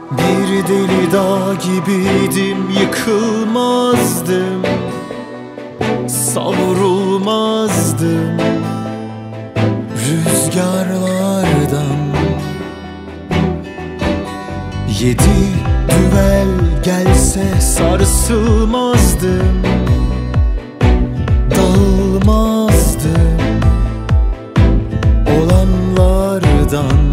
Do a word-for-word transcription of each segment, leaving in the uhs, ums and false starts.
Bir deli dağ gibiydim, yıkılmazdım, savrulmazdım rüzgarlardan. Yedi düvel gelse sarsılmazdım, dağılmazdım olanlardan.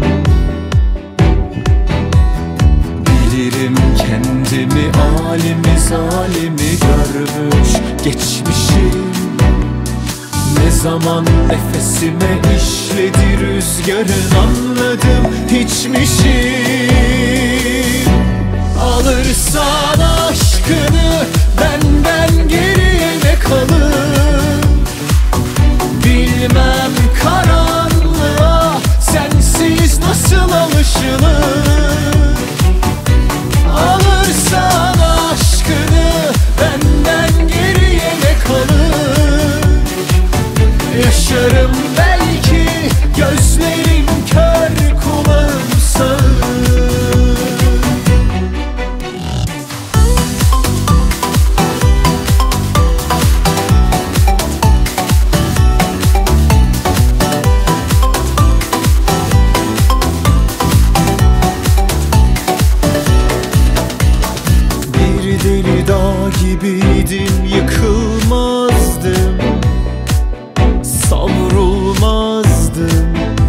Bilirim kendimi alimi zalimi görmüş geçmişim. Ne zaman nefesime işledi rüzgarın, anladım hiçmişim. Alırsan aşkını benden geriye ne kalır? Bilmem karanlığa sensiz nasıl alışılır. Alırsan aşkını benden geriye ne kalır? Yaşarım belki, gözlerim kör, kulağım sağır. Deli dağ gibiydim, yıkılmazdım, savrulmazdım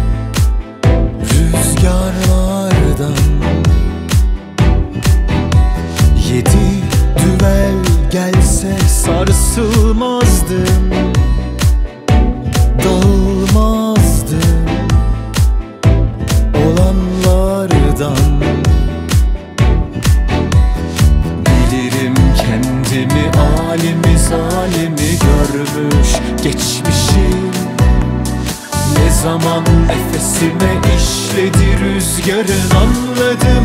rüzgarlardan. Yedi düvel gelse sarsılmazdım, dağılmazdım olanlardan. Kendimi alimi zalimi görmüş geçmişim. Ne zaman nefesime işledi rüzgarın, anladım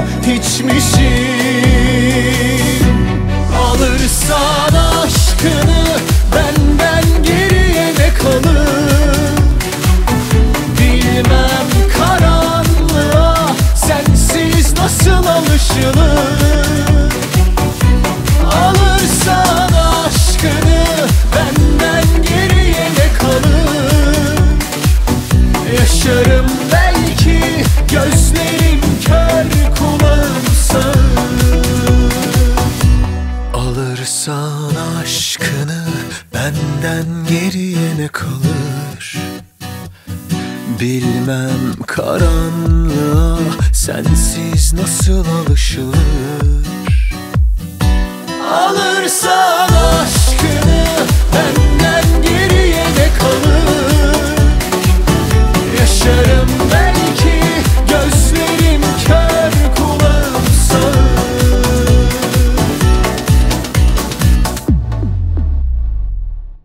hiçmişim. Alırsan aşkını benden geriye ne kalır? Bilmem karanlığa sensiz nasıl alışılır. Alırsan aşkını benden geriye ne kalır? Yaşarım belki, gözlerim kör, kulağım sağır. Alırsan aşkını benden geriye ne kalır? Bilmem karanlığa sensiz nasıl alışılır.